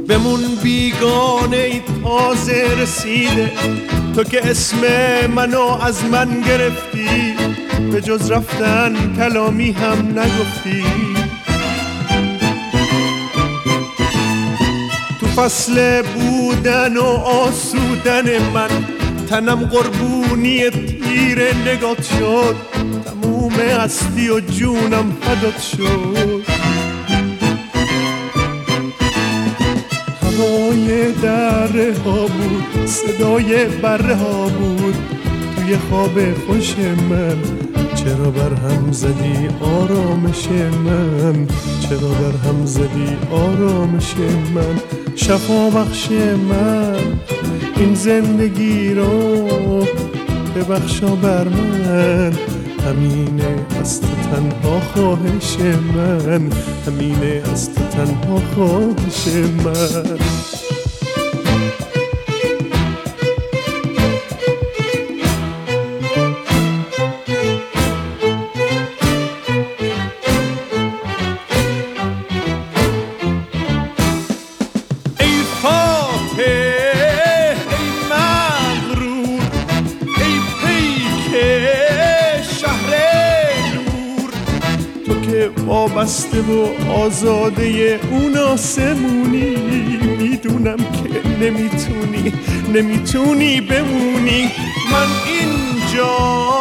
بمون بیگانه ای تازه رسیده، تو که اسم منو از من گرفتی، به جز رفتن کلامی هم نگفتی. تو فصل بودن و آسودن من، تنم قربونی تیر نگات شد، تموم هستی و جونم فدات شد. هوای دره ها بود، صدای بره ها بود، توی خواب خوش من چرا برهم زدی آرامش من، چرا برهم زدی آرامش من. شفا بخش من این زندگی رو ببخشا بر من، همینه از تو تنها خواهش من، همینه از تو تنها خواهش من. وابسته و آزاده اون آسمونی، میدونم که نمیتونی بمونی. من اینجا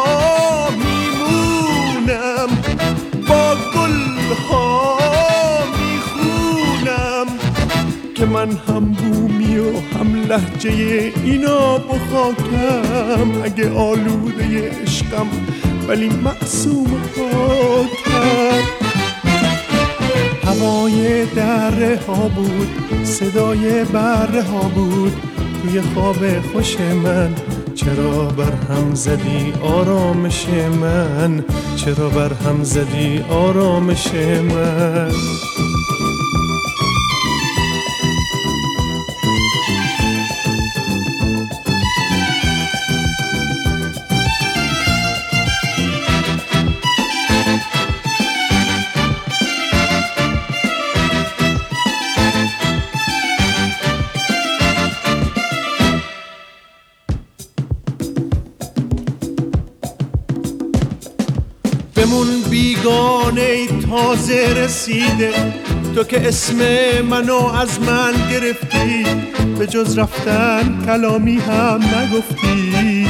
میمونم، با گلها میخونم که من هم بومی و هم لهجه اینا بخاکم. اگه آلوده عشقم ولی معصوم پاکم. هوای دره ها بود، صدای بره ها بود، توی خواب خوش من چرا برهم زدی آرامش من، چرا برهم زدی آرامش من. بمون بیگانه ای تازه رسیده، تو که اسم منو از من گرفتی، به جز رفتن کلامی هم نگفتی.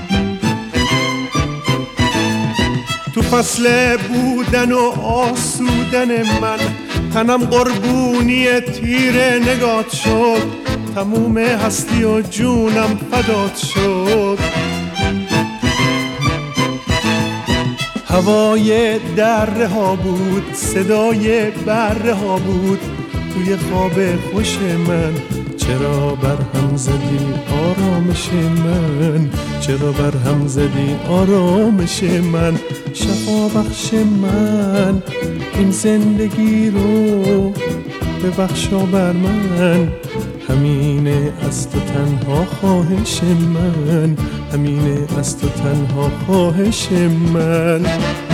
تو فصل بودن و آسودن من، تنم قربونی تیر نگات شد، تموم هستی و جونم فدات شد. هوای دره ها بود، صدای بره ها بود، توی خواب خوش من چرا برهم زدی آرامش من، چرا برهم زدی آرامش من. شفا بخش من این زندگی رو ببخشا بر من، همینه از تو تنها خواهش من، همینه از تو تنها خواهش من.